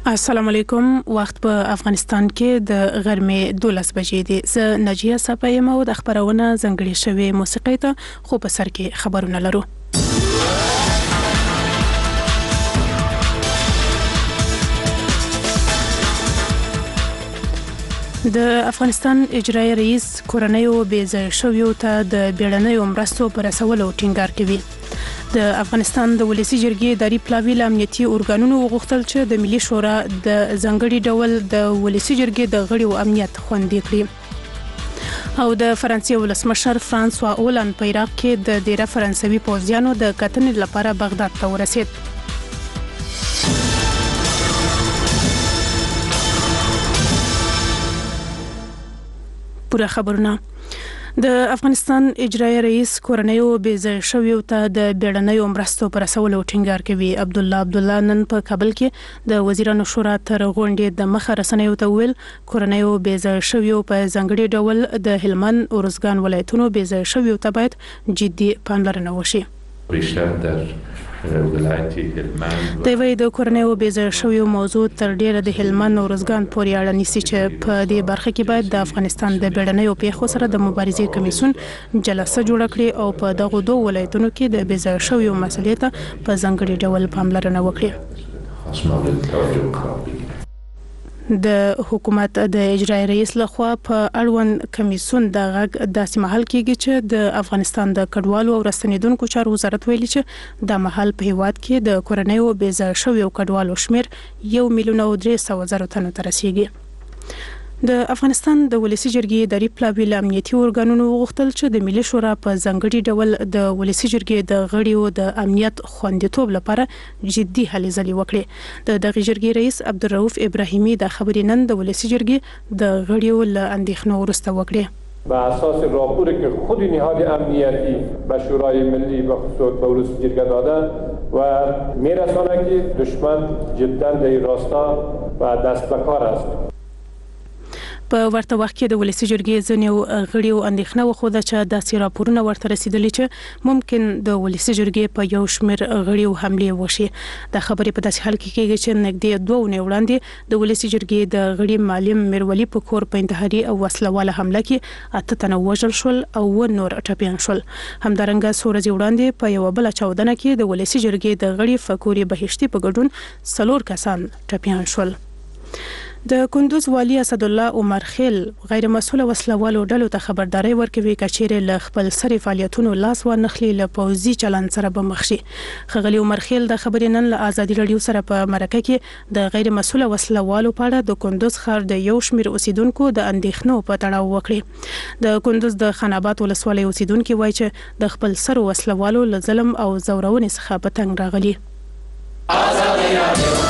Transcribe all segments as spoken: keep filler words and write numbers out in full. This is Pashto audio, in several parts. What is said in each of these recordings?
السلام علیکم. وخت په افغانستان کې د غرمې دولس بجې دي. زه نجیه صفایم او د خبرونه ځنګړې شوی موسیقي ته خو په سر کې خبرونه لرو. د افغانستان اجرایي رئیس کورنیو بېځایه شویو ته د بیړنیو مرستو پر رسولو ټینګار کوي. د افغانستان د ولسی جرګې اداري پلاوي له امنیتي ارګانونو وغوښتل چې د ملي شورا د ځانګړي ډول د ولسی جرګې د غړیو امنیت خوندي کړي. او د فرانسې ولسمشر فرانسوا اولان په عراق کې د ډیره فرانسوي پوځیانو د کتنې لپاره بغداد ته ورسید. پوره خبرونه. د افغانستان اجرایي رئیس کورنیو بېځایه شویو ته د بیړنیو مرستو پر رسولو ټینګار کوي. عبدالله عبدالله نن په کابل کې د وزیرانو شورا تر غونډې د مخه رسنیو ته ویل کورنیو بېځایه شویو په ځانګړي ډول د هلمند ارزګان ولایتونو بېځایه شویو ته باید جدي پاملرنه وشي. بیشتر در ولایت هلمند د وی د کورنیو بېځایه شویو موضوع تر ډیره د هلمند او ارزګان پورې اړه نیسي چې په دې برخه کې باید د افغانستان د بیړنیو پیښو سره د مبارزې کمیسیون جلسه جوړه کړي او په دغه دوه ولایتونو کې د بېځایه شویو مسلې ته په ځانګړي ډول پاملرنه وکړي. د حکومت د اجرایي رئیس لخوا په اړوند کمیسیون د غږ داسې محل کېږي چې د افغانستان د کډوالو او راستنیدونکو چارو وزارت ویلي چې د محل په هیواد کې د کورنیو بېځایه شویو کډوالو شمیر یو میلیون او درې سوه زره تنو ته رسیږي. د افغانستان د ولسی جرګې اداري پلاوي له امنیتي ارګانونو وغوښتل چې د ملي شورا په ځانګړي ډول د ولسی جرګې د غړیو د امنیت خوندیتوب لپاره جدي هلې ځلې وکړي. د دغه جرګې رئیس عبدالرؤف ابراهیمي د خبرې نن د ولسی جرګې د غړیو له اندېښنو وروسته وکړي. بر اساس راپوری که خود نهاد امنیتی به شورای ملی و خصوص به ولسی جرګه داده و میرسانه که دشمن جدا در این راستا و دست به کار است. په ورته وخت کې د ولسی جرګې ځینې غړیو اندېښنه وښوده چې داسې راپورونه ورته رسیدلي چې ممکن د ولسی جرګې په یو شمېر غړیو حملې وشي. د خبرې په داسې حال کې کېږي چې نږدې دوه اونۍ وړاندې د ولسی جرګې د غړي معلم میرولي په کور په انتحاري او وسلواله حمله کې اته تنه وژل شول او و نور ټپیان شول. همدارنګه څو ورځې وړاندې په یوه بله چاودنه کې د ولسی جرګې د غړي فکوري بهشتي په ګډون څلور کسان ټپیان شول. د کندوز والی اسد الله عمر خیل غیر مسؤل وسلوالو ډلو ته خبرداري ورکوي کچېره له خپل سری فعالیتونو لاس ورنخلي له پوځي چلن سره به مخ شي. خغلی عمر خیل د خبرې نن له ازادي رادیو سره په مرکه کې د غیر مسؤل وسلوالو په اړه د کندوز ښار د یو شمېر اوسیدونکو د اندېښنو په تړاو وکړي. د کندوز د خاناباد ولسوالۍ اوسیدونکو وایي چې د خپل سر وسلوالو له ظلم او زورونې څخه په تنګ راغلي. ازادي رادیو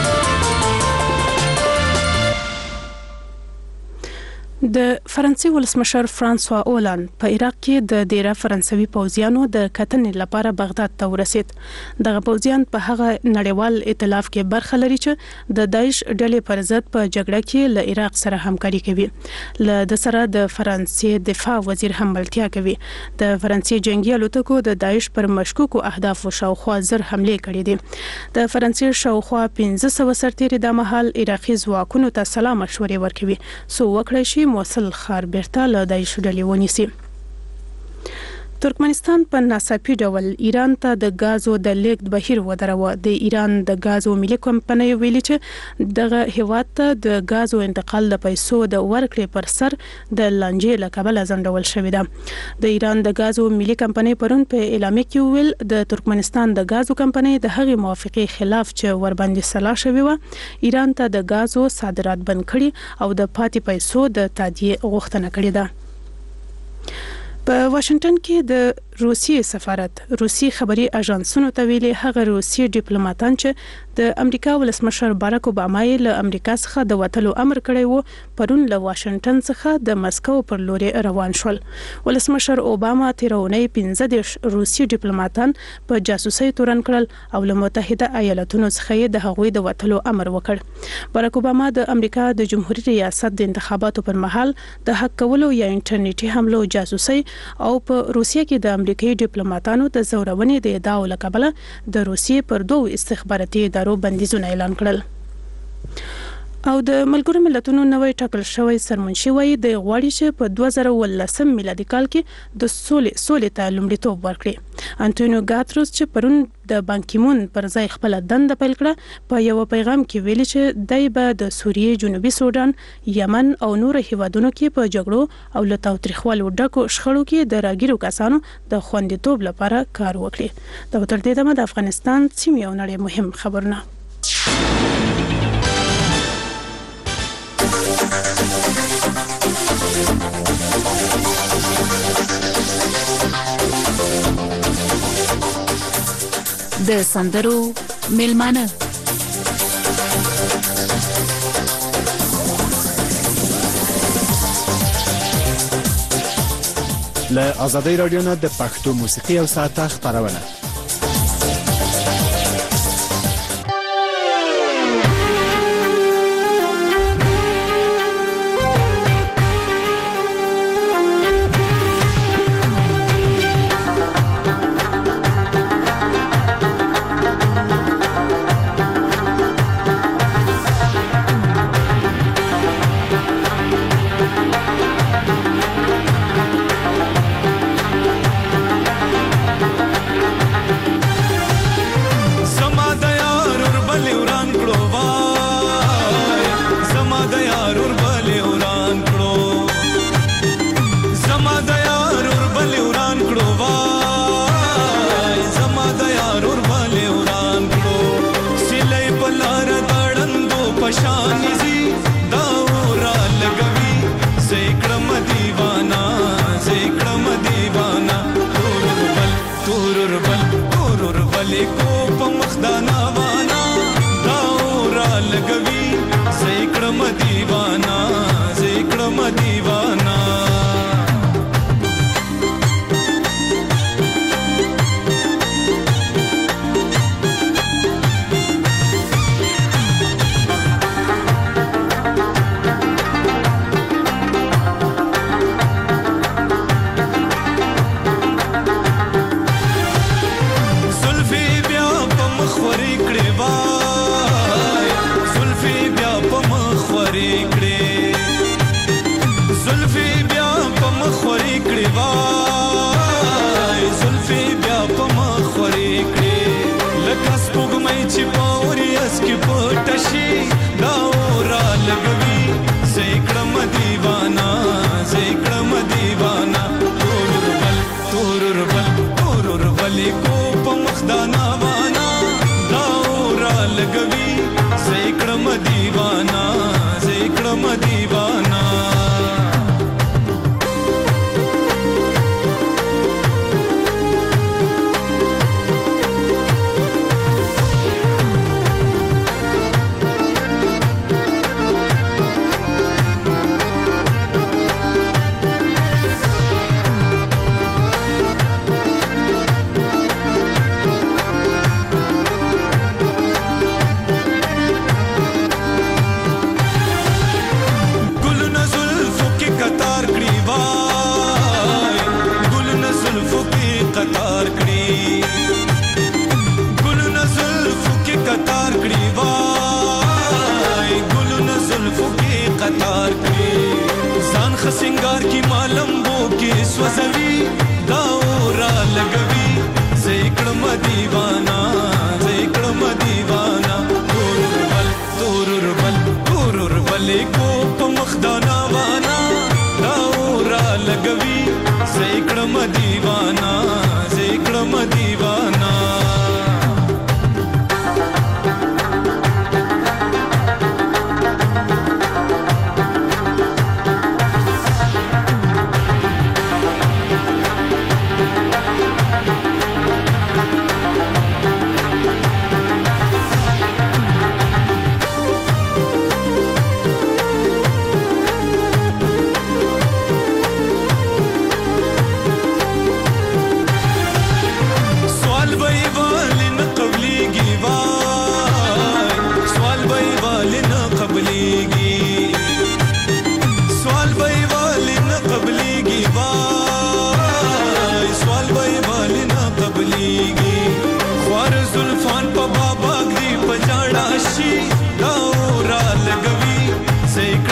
د فرانسې ولسمشر فرانسوا اولان په عراق کې د ډیره فرانسوي پوځیانو د کتنې لپاره بغداد ته ورسید. دغه پوځیان په هغه نړیوال ائتلاف کې برخه لري چې د داعش ډلې پر ضد په جګړه کې له عراق سره همکاري کوي. له د سره د فرانسې دفاع وزیر هم ملتیا کوي. د فرانسې جنگي الوتکو د داعش پر مشکوکو اهدافو شاوخوا زر حملې کړې دي. د فرانسې شاوخوا پنځه سوه سرتیري د مهال عراقي ځواکونو ته سلا مشورې ورکوي څو وکړای شي موصل ښار بیرته له داعش ډلې ونیسي. ترکمنستان په ناڅاپي ډول ایران ته د غازو د لیږد بهیر ودروه. د ایران د غازو ملي کمپنۍ ویلي چې دغه هیواد ته د غازو انتقال د پیسو د ورکړې پر سر د لانجې له کبله ځنډول شوې ده. د ایران د غازو ملي کمپنۍ پرون په اعلامیه کې ویل د ترکمنستان د غازو کمپنۍ د هغې موافقې خلاف چې ورباندې سلا شوې وه ایران ته د غازو صادرات بند کړي او د پاتې پیسو د تادیې غوښتنه کړې ده. په واشنگټن کې د روسیې سفارت روسي خبري اژانسونو ته ویلي هغه روسي ډیپلوماټان چې د امریکا ولسمشر باراک اوباما یې له امریکا څخه د وټلو امر کړی وو پرون له واشنگټن څخه د مسکو پر لوري روان شول. ولسمشر اوباما تیرونی پنځه دیش روسي ډیپلوماټان په جاسوسي تورن کړل او له متحده ایالاتونو څخه د هغوی د وټلو امر وکړ. باراک اوباما د امریکا د جمهوریت ریاست د انتخاباتو پر مهال د حق کولو یا انټرنیټي حملو جاسوسي او په روسیه کې د امریکایي ډیپلوماټانو د زورونې د ادعاو له کبله د روسیې پر دوه استخباراتي ادارو بندیزونه اعلان کړل. او د ملګرو ملتونو نوې ټاکل شوی سرمنشي وایي د غواړي چې په دوه زره ولسم میلادي کال کې د سولې سولې ته لومړیتوب ورکړي. انټونیو ګاتروس چې پرون د بانکیمون پر ځای خپل دنده پیل کړه په یو پیغام کې ویلي چې دای به د سوریې، جنوبي سودان، یمن او نور هیوادونو کې په جګړو او له تاوتریخوالو ډکو شخړو کې د راګیرو کسانو د خوندیتوب لپاره کار وکړي. دا تر دې دمه د افغانستان سیمې او نړۍ مهم خبرونه. د سندرو میلمانه له آزادۍ رادیو نه د پښتو موسیقي او ساعته خبرونه.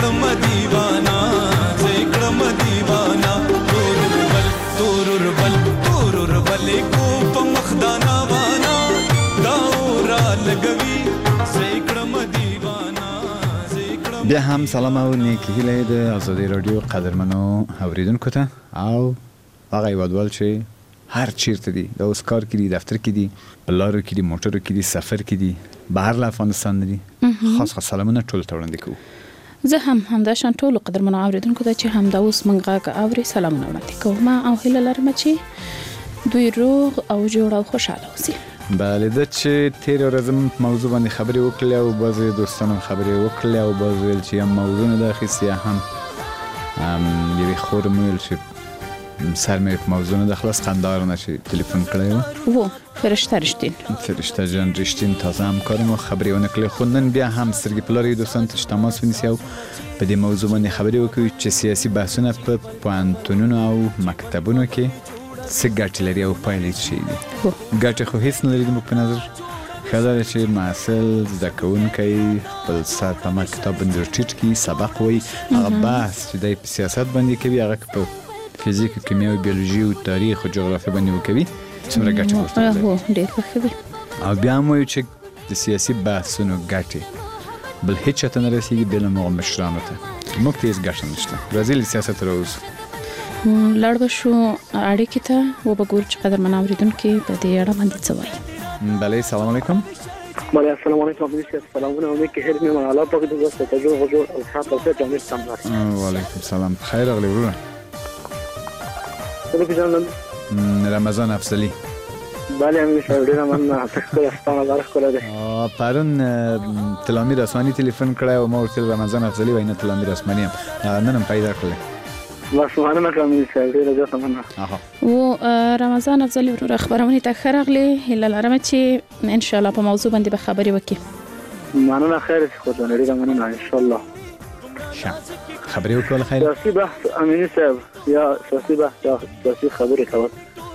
کړم دیوانا زکړم دیوانا تور بل تور بل تور بل کو په مخدانا وانا دا را لګوي زکړم دیوانا زکړم. بیا هم سلام او نیکی هیله د آزادی رادیو قدرمنو اوریدونکو ته او هغه هیوادوال چې هر چیرته دي د اوس کار کې دي دفتر کې دي بلارو کې دي موټرو کې دي سفر کې دي بهر له افغانستان دي خاص خاص سلامونه ټول ته وړاندې کوو. زه هم همداشان ټول قدرمنو اوریدونکو ته چې همدا اوس منغه اوري سلامونه وړاندې کوم او هیله لرم چې دوی روغ او جوړ او خوشاله اوسي. بله د چې تیر ورځ موضوع باندې خبرې وکړې او بعضې دوستانو خبرې وکړې او بعضې ویل چې هم موضوع نه ده اخیستې یا هم یوې خور مو ویل چې سر مې په موضوع نه ده خلاص خندار نه چې تلیفون کړی و و فرشته رشتین فرشته جان رشتین تازه همکار مو خبرې ونه کړې خو نن بیا هم سترګې په لارې دوستانو ته چې تماس ونیسي او په دې موضوع باندې خبرې وکړو چې سیاسي بحثونه په پوهنتونونو او مکتبونو کې څه ګټې لري او پایلې څه دي. ګټې خو هیڅ نه لري زموږ په نظر. ښه ده چې محصل زده کوونکی خپل سر په مکتب باندې ټیټ کړي سبق وایي هغه بحث چې دی په سیاست باندې کوي هغه په فزیک کیمیا او بیولوژي او تاریخ او جغرافیه باندې وکوي څومره ګټې ورته لري. هو ډېر ښه دی. او بیا هم وایو چې د سیاسي بحثونو ګټې بل هیڅ چاته نه رسېږي بې له مغو مشرانو ته موږ ته هېڅ ګټه نشته. راځئ له سیاست راوځو لړ به شو اړیکې ته وبګور چې قدرمن اوریدونکي په دې اړه باندې څه وایي. بله سلام علیکم. بله السلام علیکم سلامونه امید که هر میمان الله پاک دې واسطه تجربه غوړ او صحت او صحت امید تم راځي. وعلیکم سلام خیر راغلی ورونه. څنګه پیژنم؟ رمضان افضلی. بله امید شه ډیره مننه تاسو ستاسو بارک کوله ده. پرون تلامیر اسمانی تلیفون کړی او ما ورته رمضان افضلی وینه تلامیر اسمانی هم نن هم پیدا کړل. بس مننه کوم چې ډیره زیاته مننه. و رمضان افضلی ورو خبرونه ته خرغلی هله لرم چې ان شاء الله په موضوع باندې به خبرې وکړي. مننه خیر خو ته ډیره مننه ان شاء الله. شه خبرې وکړه خیر. سیاسي بحث امینی صاحب یا سیاسي بحث یا سیاسي خبرې کول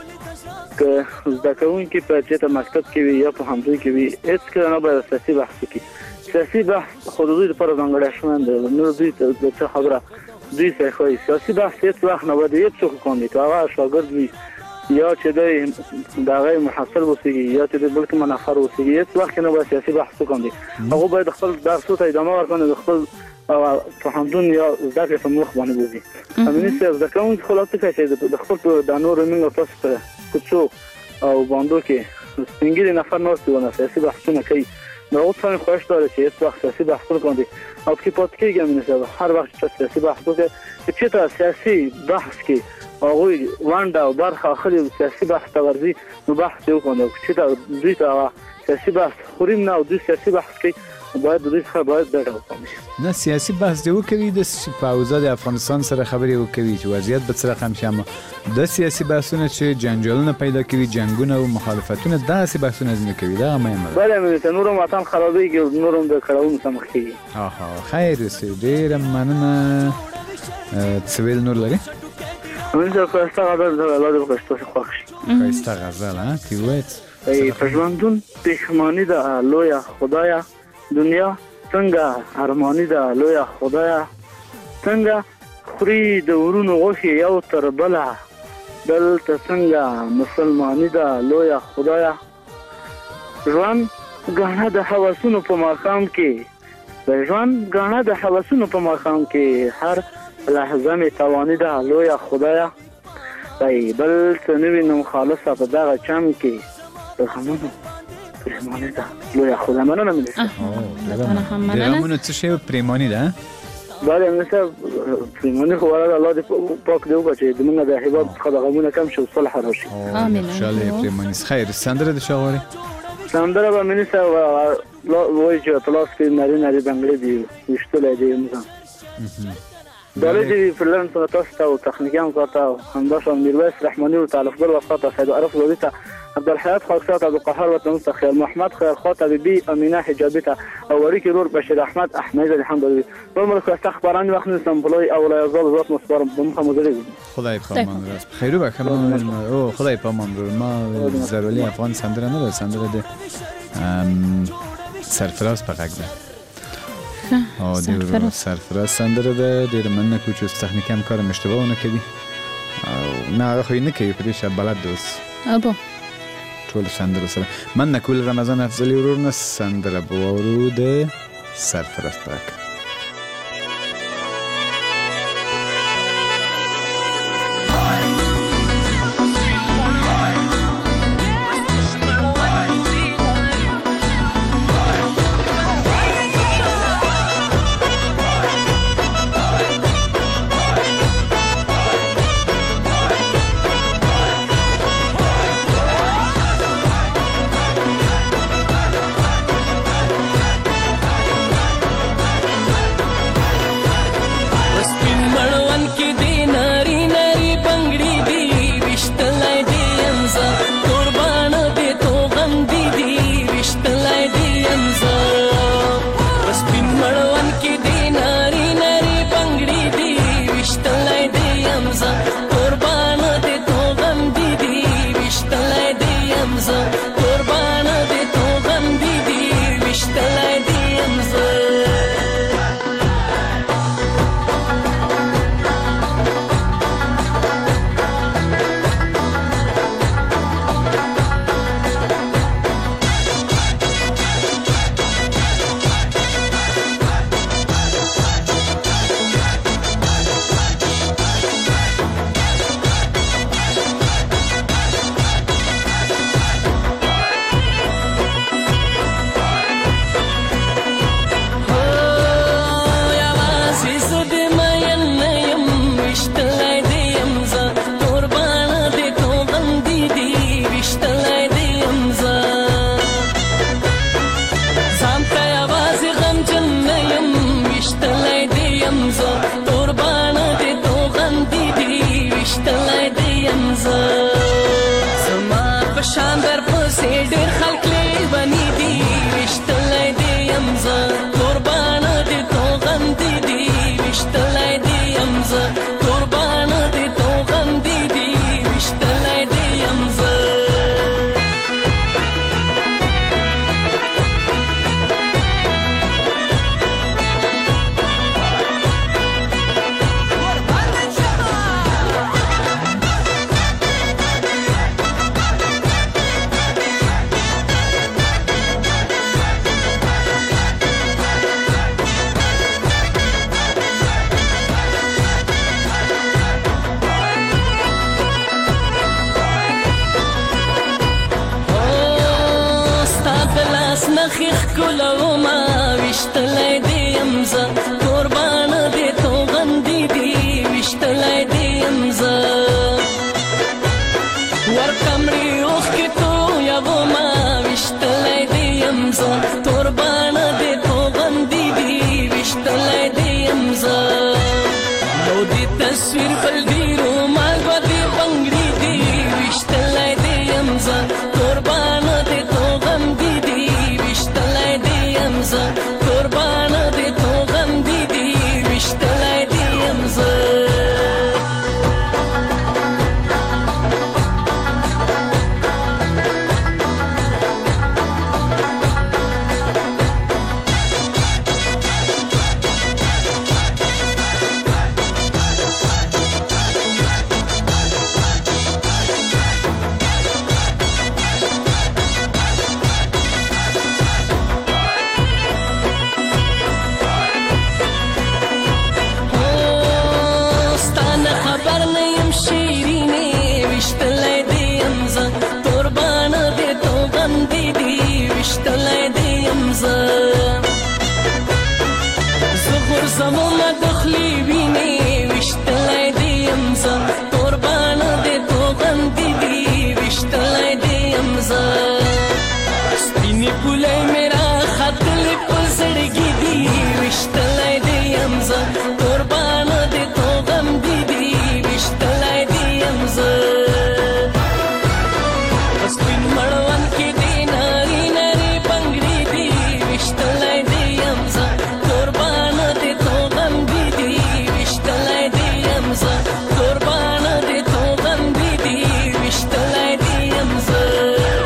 که زده کوونکي په چېرته مکتب کې وي یا په همدوی کې وي هېڅکله نه باید سیاسي بحث وکړي. سیاسي بحث خو د دوی لپاره ځانګړی شوی دی نو دوی ته د څه خبره دوی څه ښایي. سیاسي بحث هېڅ وخت نه باید هېڅ څوک کوي که هغه شاګرد وي یا چې دی د هغه محصل اوسېږي یا چې دی بل کومه نفر اوسېږي هېڅ وخت نه باید سیاسي بحث وکړي. هغوی باید خپل درسو ته ادامه ورکړي د خپل پوهنتون یا زده کړې په مخ باندې بوځي. امیني صاحب زده کوونکي خو لا څه کوي چې د خپل د نورو موږ تاسو ته کوڅو او باندو کې سپین ږیري نفر ناست وي سیاسي بحثونه کوي نو هغو څخه مې خواهش داره چې هېڅ وخت سیاسي بحثونه کوي او پکې پاتې کېږي امیني صاحب هر وخت چې سیاسي بحث وکړي چې چېرته سیاسي بحث کې هغوی ونډه او برخه اخلي سیاسي بحث ته ورځي نو بحث یې وکړي او چېرته دوی ته هغه سیاسي بحث خوریم نه او دوی سیاسي بحث کوي باید دوی څخه باید ډډه وکړي. نه سیاسي بحث دې وکوي د په اوضاع د افغانستان سره خبرې وکوي چې وضعیت به څه رقم شي. اما د سیاسي بحثونه چې جنجالونه پیدا کوي جنګونه او مخالفتونه داسې بحثونه نه کوي دا مهمه ده. بله مې ته نور هم وطن خرابېږي نور هم د کړاوونو سره مخ کېږي. آها خیر اوسې ډېره مننه. څه ویل نور لري؟ امین صاحب ښایسته غزل د الله دې په ستاسو خوښ شي. ښایسته غزل ها تی وایې په ژوندون پښیماني ده لویه خدایه دنیا څنګه ارمانی ده لویه خدایه څنګه خوري د ورونو غوښې یو تر بله دلته څنګه مسلماني ده لویه خدایه ژوند ګاڼه د هوسونو په ماښام کې د ژوند ګاڼه د هوسونو په ماښام کې هر لحظه مې تواني ده لویه خدایه دی بل څه نه وینم خالصه په دغه چم کې د غمونو پریمانی ده لویه خدایه مننه مې د غمونو څه شی پریمانی ده؟ بله امین صاحب پریمانی خو ولله الله دې پاک دې وکړه چې زموږ د هېواد څخه د غمونه کم شي او صلح راشي. امین. خوشحاله پریمانی خیر. سندره د چا غواړې؟ سندره به امین صاحب وایي چې په لاس کې نري نري بنګړې دي ویشتلی دی انسان دالې دې فرلند څخه تاسو ته او تخنیکیان ته او همداشان میرویس رحماني او طالبګل وفا ته سید عارف لودي ته عبدالحیات خاکسار ته عبدالقهار وطن ته خیال محمد خیرخوا ته بیبي امینه حجابي ته او وړوکی رور بشیر احمد احمدی الحمدلله نور ملک ښایسته خپرانې وخت نیسم پلوی او لایزال ذات مصبرم به مخه مدري خدای پامان راست خیرو بخیر او خدای پامان رو ما ضروری افغان سندره نه سندره ده سرفراز پقک ده او دی سرفراز سندره ده ډیر مننه کوم چې تخنیکی همکارم اشتباه ونه کړي او نه خو نه کوي پرې شه بلد دوس ابا ټول سندره سره مننه کول رمضان افضلی ورونه سندره بوورو ده سرفراز پاک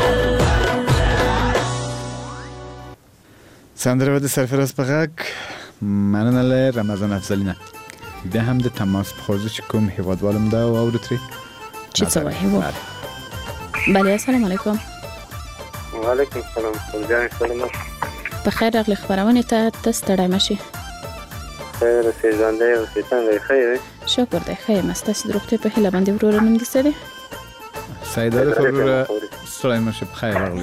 سندره د سرفراز په غږ مننه له رمضان افضلینه. بیا هم د تماس بخورده چې کوم هیوادوالم ده او اورو تری چې څه وایي و. بله السلام علیکم. وعلیکم السلام. جان سلام. په خیر راغلی خبرونه ته تاسو ستړی مشي. خیر اوسې ژوندی اوسې څنګه ښه یې؟ شکر دی ښه یم. ستاسو د روغتیا په هیله باندې ورور نوم دې څه دی؟ سید عارف ورور ستړی مشي په خیر راغلی.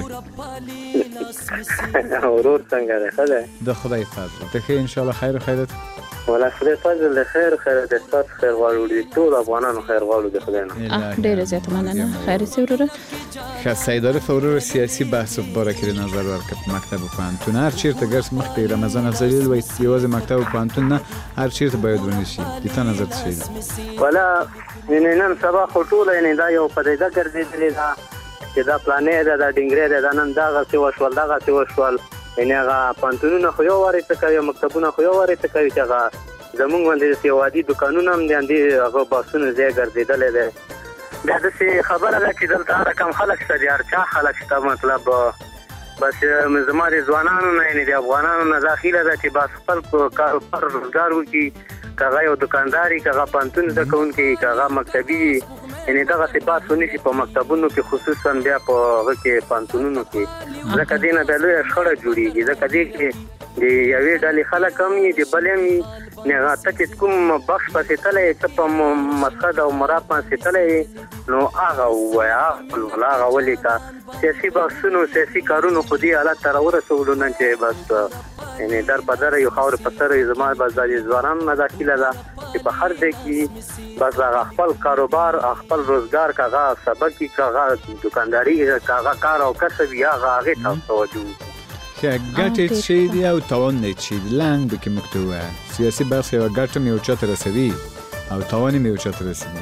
ورور څنګه دی ښه دی؟ د خدای فضل ته ښه انشاءالله خیر و خیرت. ولا خدای فضل د خیر خیر د ستاسو خیر غواړو د ټول افغانانو خیر غواړو د خدای نه. ډېره زیاته مننه. خیر اوسې وروره. ښه سید عارف ورور سیاسي بحث باره کې نظر ورکړ په مکتب او پوهنتون. هر چیرته ګرځ مخکې رمضان افضلي وایي یوازې مکتب او پوهنتون نه هر چیرته باید ونشي. د تا نظر څه دی؟ ولا نن سبا خو ټوله یعنې دا یو پدیده ګرځېدلې ده چې دا پلانې ده دا ډنګرې ده دا نن دغسې وشول دغسې وشول. یعنې هغه پوهنتونونه خو یو وارې څه کوي مکتبونه خو یو وارې څه کوي چې هغه زمونږ باندې داسې وادي دوکانونه هم دي همدې هغه بحثونه ځای ګرځېدلی دی. بیا داسې خبره ده چې دلته هر رقم خلک شته دي هر چا خلک شته مطلب بس زما د ځوانانو نه یعنې د افغانانو نه دا هیله ده چې بس خپل کاروبار روزګار وکړي که هغه یو دوکانداري که هغه پوهنتون زده کوونکی که هغه مکتبي وي یعنې دغسې بحث ونشي په مکتبونو کې خصوصا بیا په هغه کې پوهنتونونو کې ځکه دې نه بیا لویه شخړه جوړېږي ځکه دې کې د یوې ډلې خلک هم وي د بلې هم وي نه ته چې کوم بخش پسې تللی څه په مسخد او مراد پسې تللی نو هغه ووایه هغه هغه ولیکه. سیاسي بحثونو سیاسي کارونو خو دې حالت ته راورسولو نن چې بس یعنې در په دره یو خاورې په سره زما بس دا د ځوانانو نه دا هیله ده چې په هر ځای کې بس هغه خپل کاروبار خپل روزګار که هغه سبق وي که هغه دوکانداري که هغه کار او کسب وي هغه هغې ته توجه وکړي. که ګټې چی دي او تاوان یې چی دي لنډ به کې موږ ته ووایه. سیاسي بحث یوه ګټه مې یو چا ته رسوي او تاوان یې مې یو چا ته رسوي.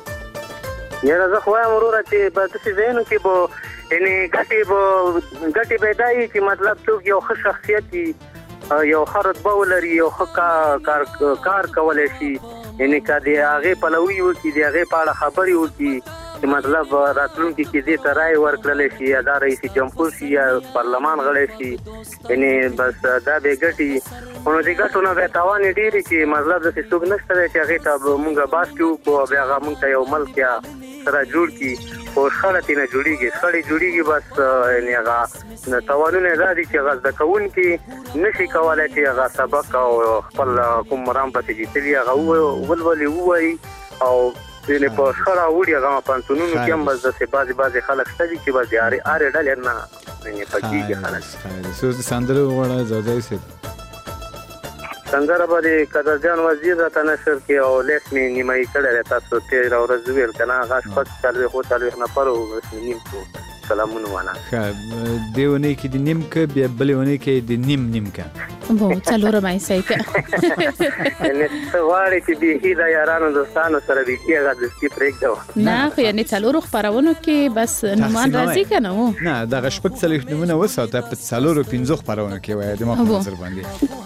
یاره زه خو وایم وروره چې په داسې ځایونو کې به یعنې ګټې به ګټې به یې دا وي چې مطلب څوک یو ښه شخصیت وي یو ښه رتبه ولري یو ښه کار کولی شي یعنې که د هغې پلوي وکړي د هغې په اړه خبرې وکړي چې مطلب راتلونکي کې دې ته رایې ورکړلی شي یا دا رئیس جمهور شي یا پارلمان غړی شي یعنې بس دا به یې ګټي. خو نو د ګټو نه بیا تاوان یې ډېرې چې مطلب داسې څوک نشته دی چې هغې ته به مونږ بحث کې وکړو او بیا هغه مونږ ته یو ملک یا سره جوړ کړي خو شخړه ترېنه جوړېږي شخړې جوړېږي بس یعنې هغه تاوانونه یې دا دي چې هغه زده کوونکي نشي کولی چې هغه سبق او خپل کوم مرام پسې جیتلي هغه ولولي ووایي او یعنې په شخړه وړي هغه پوهنتونونو کې هم بس داسې بعضې بعضې خلک شته دي چې بس د هرې ډلې نه یعنې پکېږي خلک. څه د سندرې وغواړه زاده صاحب؟ سندره به د قدرجان وزیر راته نشر کې او لیست مې نیمایي کړی دی تاسو تېره ورځ وویل که نه هغه شپږ څلوېښت اووه څلوېښت نفر و رسمي نیم کړو. سلامونه والا. ښه دې اونۍ کې د نیم که بیا بلې اونۍ کې د نیم نیم که بو څلورمه یې صحیح که یعنې ته غواړې چې بیخي د یارانو دوستانو سره بیخي هغه دوستي پرېږده نه خو یعنې څلورو خپرونو کې بس نومان راځي که نه و نه دغه شپږ څلوېښت نومونه وساته په څلورو پنځو خپرونو کې وایه د ما په نظر باندې.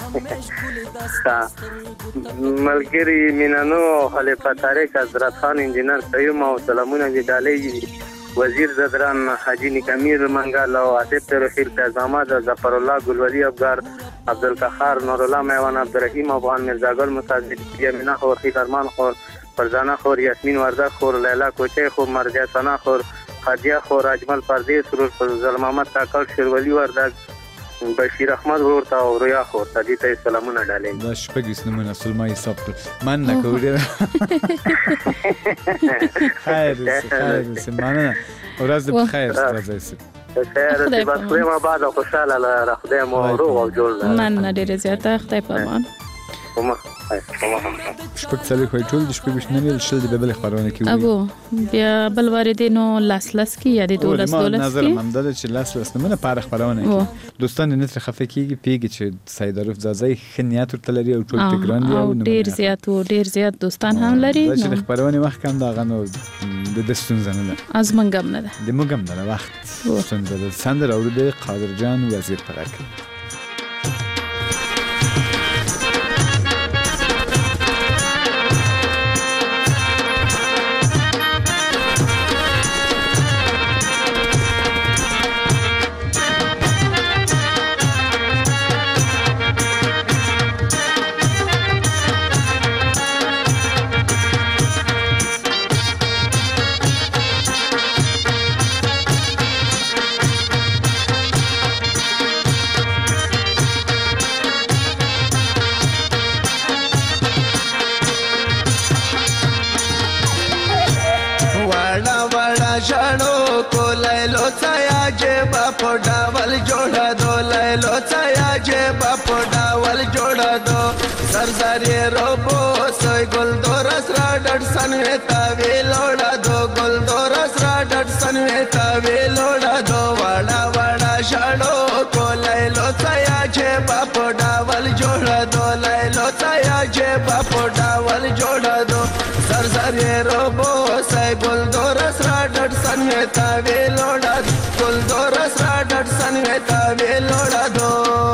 ملګري مینانو او خلیفه طارق حضرت خان انجینر قیوم او سلامونه دې ډالۍ وزیر زدران حاجی نیکامیر منگل او عاطف رفیق فیض احمد ظفر الله گلولی افغار عبدالقهار نورالله میوان عبدالرحیم افغان مرزا گل مساجد یمینا خور خیل ارمان خور فرزانه خور یاسمین وردک خور لیلا کوچه خور مرجع ثنا خور خادیه خور اجمل پردیس سرور فضل محمد کاکړ شیرولی وردک بشیر احمد ورته او رویا خور ته دې ته سلامونه ډالې. دا شپږ نومونه سلمای حساب من نه کوي. خیر خیر مننه ورځ په خیر راځي. خیر دې بس ما بعد خوشاله لا خدای مو روغ او جوړ. من ډېر زیاته خدای په امان. شپږ څلوېښت وایي ټول د شپږویشت نه ویل شل د بلې خپرونه کې وي. ابو بیا بل وارې نو لاس لاس کې یا د دولس دولس کې نظر هم دا چې لاس لاس نومونه په هره خپرونه کې دوستان نه ترې خفه کېږي پوهېږي چې سید عارف ځاځی ښه نیت ورته لري او ټول ټګران دي او ډېر زیات و ډېر زیات دوستان هم لري. دا چې د خپرونې مخکې هم د هغه نو د ده ستونزه نه ده از موږ هم نه ده د موږ هم نه ده وخت ستونزه ده. سندره اورېدې قادرجان وزیر په غږ کې. دو سرسری رو بوسوی گل دورس را ډډسن ویتا ویلوړه دو گل دورس را ډډسن ویتا ویلوړه دو وړا وړا شړو کولایلو تیا چې باپ ډاول جوړه دو لایلو تیا چې باپ ډاول جوړه دو سرسری رو بوسوی گل دورس را ډډسن ویتا ویلوړه گل دورس را ډډسن ویتا ویلوړه دو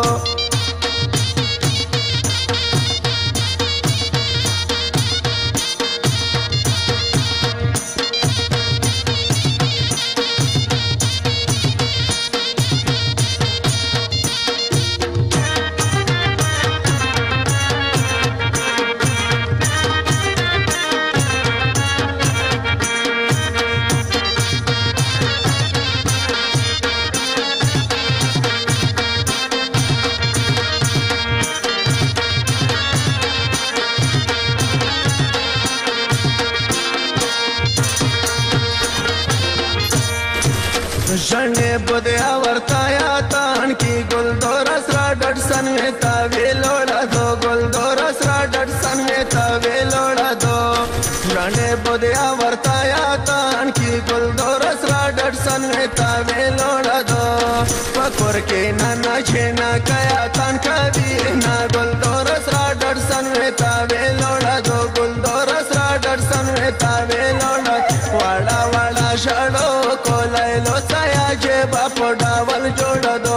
ژوندې بودیا ورتایا تان کی ګل دورس را ډډسن ویتا ویلوړه دو ګل دورس را ډډسن ویتا ویلوړه دو ژوندې بودیا ورتایا تان کی ګل دورس را ډډسن ویتا ویلوړه دو پکور کې نه نه چې نه کیا تان کوي نه ګل دورس را ډډسن ویتا ویلوړه دو ګل دورس را ډډسن ویتا ویلوړه وړا وړا شړو کولایلو تیا چې باپ ډاول جوړه دو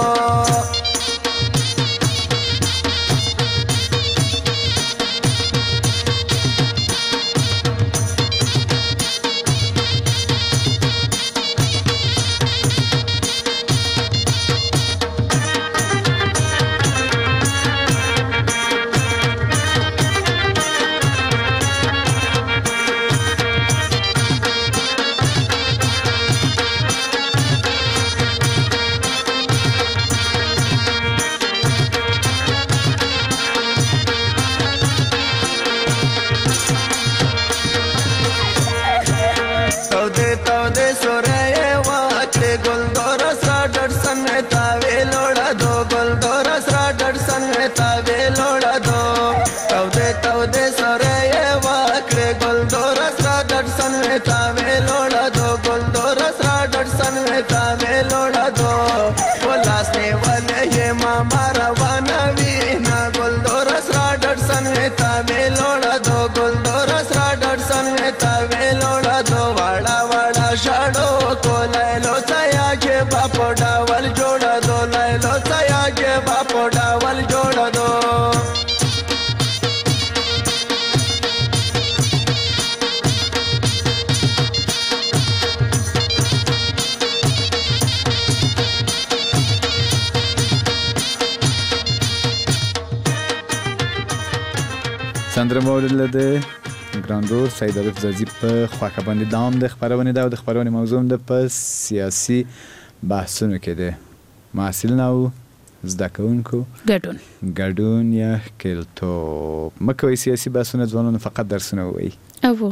سندره مورد ده ګرانډور سید عارف زازي په خواکه باندې دوام د خبرونه ده او د خبرونه موضوع ده په سیاسي بحثونو کې ده محصلین او زده کوونکو ګډون ګډون یا ښکیلتوب مکوئ سیاسي بحثونه ځوانانو فقط درسونه ووایي او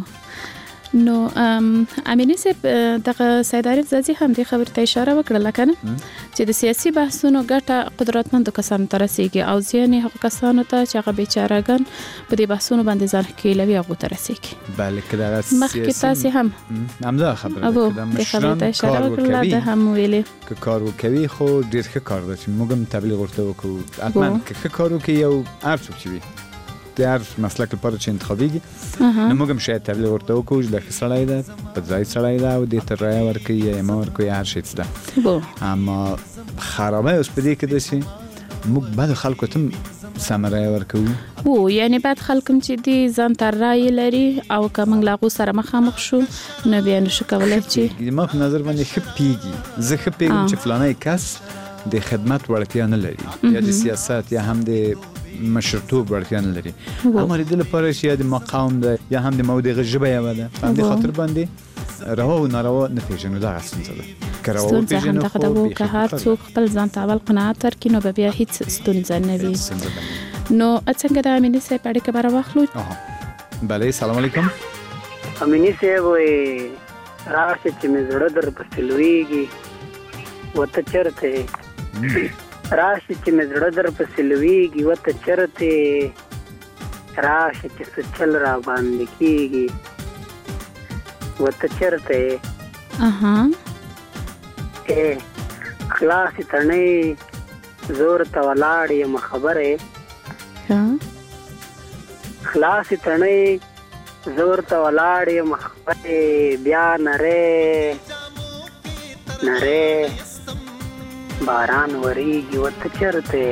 نو امینه صاحب دغه سید عارف زازي هم د خبرې ته اشاره وکړه کنه چې د سیاسي بحثونو ګټه قدرتمند کسانو ته رسیږي او ځینې هغه کسانو ته چې هغه بیچارهګان په دې بحثونو باندې ځان ښکیلوي هغه ته رسیږي بله که دغه سیاسي مخکې تاسې هم همدا خبره ده که د مشران کار وکوي که کار وکوي خو ډېر ښه کار ده چې موږ هم تبلیغ ورته وکړو حتما که ښه کار وکړي یو هر څوک چې وي د هر مسلک لپاره چې انتخابېږي نو موږ هم شاید تبلیغ ورته وکړو چې دا ښه سړی ده په ځای سړی ده او دې ته رایه ورکوي یا ایمه ورکوي هر شی څه ده اما خرابه اوس په دې کې ده چې موږ بدو خلکو ته هم سمه رایه ورکوو او یعنی بد خلک هم چې دي ځان ته رایې لري او که موږ له هغو سره مخامخ شو نو بیا نشو کولی چې ما په نظر باندې ښه پوهېږي زه ښه پوهېږم چې فلانی کس د خدمت وړتیا نه لري یا د سیاست یا هم د مشرتوب وړتیا نه لري اما د دې لپاره چې یا د مقام ده یا هم د مودغه ژبه یوه ده په همدې خاطر باندې روا او ناروا نه پېژنو دغه ستونزه ده که روا وپېژنو خو بیخي که هر څوک خپل ځان ته اول قناعت ورکړي نو به بیا هېڅ ستونزه نه وي نو څنګه د امیني صاحب اړیکه به راواخلو بله سلام علیکم امیني صاحب وایي راشه چې مې زړه در پسې لویږي ورته چېرته راشي چې مې زړه در پسې لویږي وته چرته راشي چې څه چل را باندې کېږي وته چرته اها اے خلاصې تڼۍ زور ته ولاړ یم خبرې خلاصې تڼۍ زور ته ولاړ یم خبرې بیا نری نری باران وریږي ورته چرته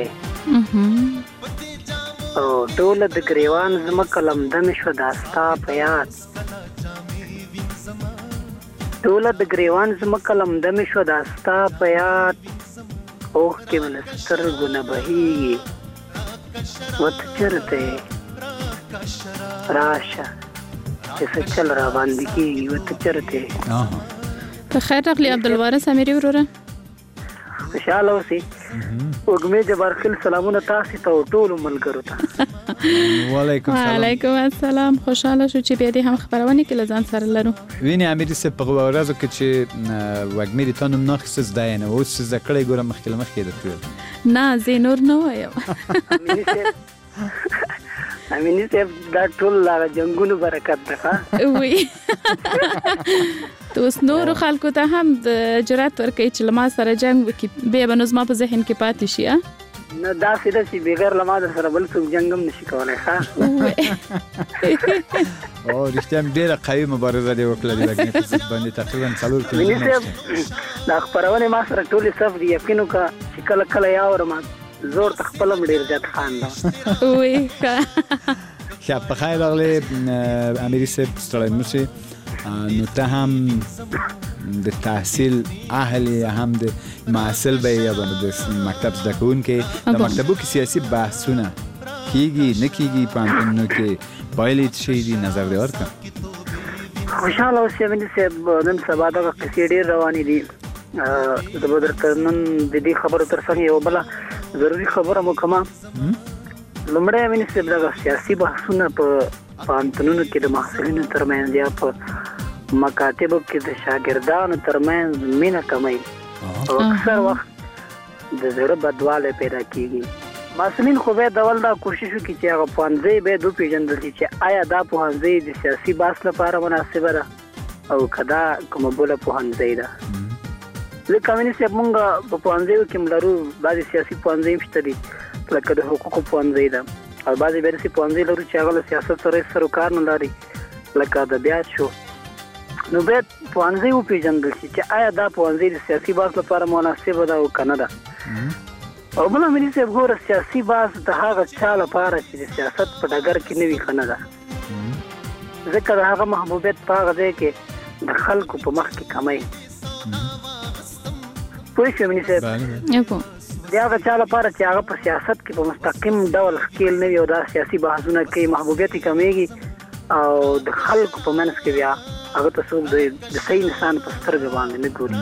او ټوله د ګریوان ځمکه لمده شوه دا ستا په یاد ټوله د ګریوان ځمکه لمده شوه دا ستا په یاد اوښکې مې له سترګو نه بهیږي ورته چرته راشه چې څه چل را باندې کېږي ورته چرته په خیر راغلی عبدالوارث امیري وروره خوشحاله اوسئ وږمې جبارخیل سلامونه تاسې ته او ټولو ملګرو ته وعلیکم السلام وعلیکم السلام خوشحاله شو چې بیا دې هم خبرونه کې له ځان سره لرو ویني امیري صاحب په ورځو کې چې وږمې دې تا نوم نه اخیسته زده یې نه اوس چې زده کړی ګوره مخکې له مخکې درته ویل نه زه نور نه وایم امیني صاحب دا ټول هغه جنګونو برکت ده وي ته اوس نورو خلکو ته هم د جرأت ورکوي چې له ما سره جنګ وکړي بیا به نو زما په ذهن کې پاتې شي نه داسې ده چې بغیر له ما در سره بل څوک جنګ هم نشي کولی ښه او رښتیا هم ډېره قوي مبارزه دې وکړه د وږمې په ضد باندې تقریبا څلور امیني صاحب دا خپرونې ما سره ټولې صف دي یقین وکړه چې کله کله یاورم زور ته خپله هم ډېر زیات خاندم وي ښه ښه په خیر راغلی امیري صاحب ستړی مه شئ نو ته هم د تحصیل اهل هم د محصل به یا به د مکتب زده کوونکی د مکتبو کې سیاسي بحثونه کیږي نه کیږي پوهنتونونو کې پایلې څه شی دي نظر دې ورکړه خوشحاله اوسئ امیني صاحب نن سبا دغه قصې ډېر روانې دي زه به درته نن د دې خبرو تر څنګ یوه بله ضروري خبره مو کومه لومړی امیني صاحب دغه سیاسي بحثونه په پوهنتونونو کې د محصلینو ترمنځ یا په مکاتبو کې د شاګردانو ترمنځ مینه کموي او اکثر وخت د زړه بدوالی پیدا کېږي محصلین خو باید اول دا کوشش وکړي چې هغه پوهنځی باید وپېژندل شي چې آیا دا پوهنځی د سیاسي بحث لپاره مناسبه ده او که دا کومه بله پوهنځی ده ځکه امیني صاحب مونږ په پوهنځیو کې هم لرو بعضې سیاسي پوهنځي هم شته دي لکه د حقوقو پوهنځی ده او بعضې بیا داسې پوهنځي لرو چې هغه له سیاست سره هېڅ سر و کار نه لري لکه ادبیات شو نو باید پوهنځی وپېژندل شي چې آیا دا پوهنځی د سیاسي بحث لپاره مناسبه ده او که نه ده او بل امیني صاحب ګوره سیاسي بحث د هغه چا لپاره چې د سیاست په ډګر کې نه وي ښه نه ده ځکه د هغه محبوبیت په هغه ځای کې د خلکو په مخ کې کمی پوه شو امیني صاحب د هغه چا لپاره چې هغه په سیاست کې په مستقیم ډول ښکیل نه وي او دا سیاسي بحثونه کوي محبوبیت یې کمیږي او د خلکو په منځ کې بیا هغه ته څوک د صحیح انسان په سترګه باندې نه ګوري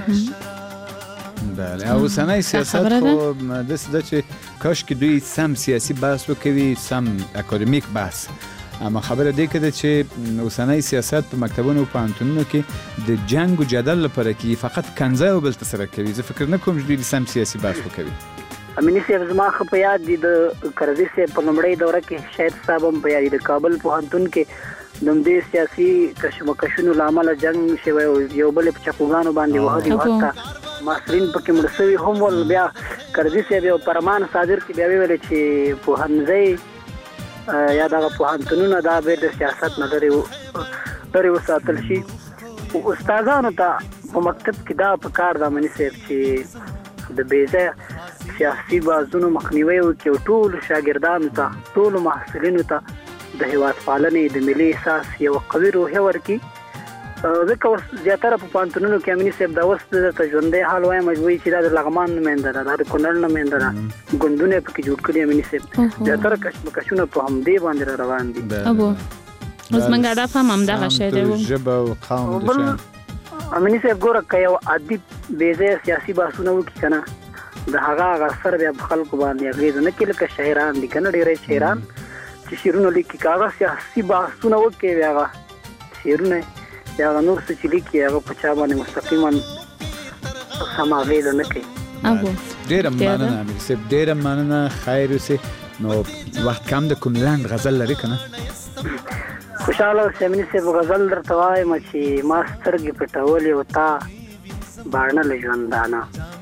بله او اوسنی سیاست خو داسې ده چې کاشکې دوی سم سیاسي بحث وکوي سم اکادمیک بحث اما خبره دې که ده چې اوسنی سیاست په مکتبونو او پوهنتونونو کې د جنګ و جدل لپاره کې فقط کنځای او بل ترسره کوي زه فکر نه کوم چې دوی سم سیاسي بحث وکوي امیني صاحب زما ښه په یاد دي د کرزي صاحب په لومړۍ دوره کې شاید صاحب هم په یاد دي د کابل پوهنتون کې د همدې سیاسي کشمکشونو له امله جنګ شوی او یو بل په چاقوګانو باندې وهلي و حتی محصلین پکې مړه سوي هم ول بیا کرزي صاحب یو فرمان صادر کړي بیا ویل چې پوهنځی یا دغه پوهنتونونه دا باید د سیاست نه لرې وساتل شي استادانو ته په مکتب کې دا پکار ده امیني صاحب چې د بېځایه سیاسي بحثونو مخنیوی وکړي او ټولو شاګردانو ته ټولو محصلینو ته د هېواد پالنې د ملي احساس یوه قوي روحیه ورکړي ځکه اوس زیاتره په پوهنتونونو کې امیني صاحب دا اوس درته ژوندی حال وایم مجبوري چې دا د لغمان نماینده ده دا د کونړ نماینده ده ګوندونه یې پکې جوړ کړي امیني صاحب زیاتره کشمکشونه په همدې باندې را روان دي اوس موږ هدف هم همدغه شی دی ژبه او قوم د شان امیني صاحب ګوره که یو ادیب بېځایه سیاسي بحثونه وکړي که نه د هغه هغه اثر بیا په خلکو باندې اغېزه نه کوي لکه شاعران دي که نه ډېری شاعران چې شعرونه لیکي که هغه سیاسي بحثونه وکړي بیا هغه شعرونه یا هغه نور څه چې لیکي هغه په چا باندې مستقیما سم اغېزه نه کوي ډیر مننه امیر صاحب، ډیر مننه. خیر اوسې. نو وخت کم د کوم لاند غزل لري کنه؟ خوشاله اوسې امیر صاحب، غزل درته وایم چې ما سترګې پټولې او تا باڼه له ژوندانه،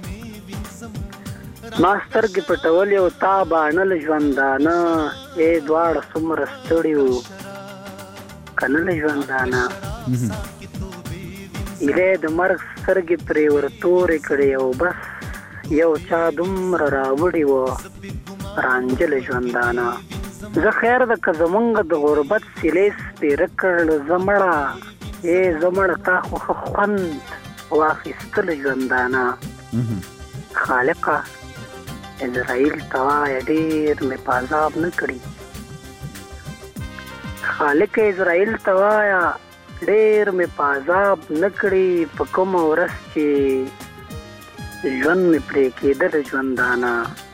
ما سترګې پټولې او تا باڼه له ژوندانه، ای دواړه څومره ستړي وو کنه له ژوندانه، ایله د مرګ سترګې پرې ورتورې کړې او بس یو چا دومره راوړي وو رانجه له ژوندانه. زه خیر د که زمونږ د غربت سیلې سپېره کړ زمړه، ای زمړه تا خو ښه خوند واخیستله ژوندانه. خالقه اسرائیل ته وایه ډېر مې په عذاب نه کړي، خالق اسرائیل ته وایه ډېر مې په عذاب نه کړي، په کومه ورځ چې ژوند مې پرې کېدله ژوندانه.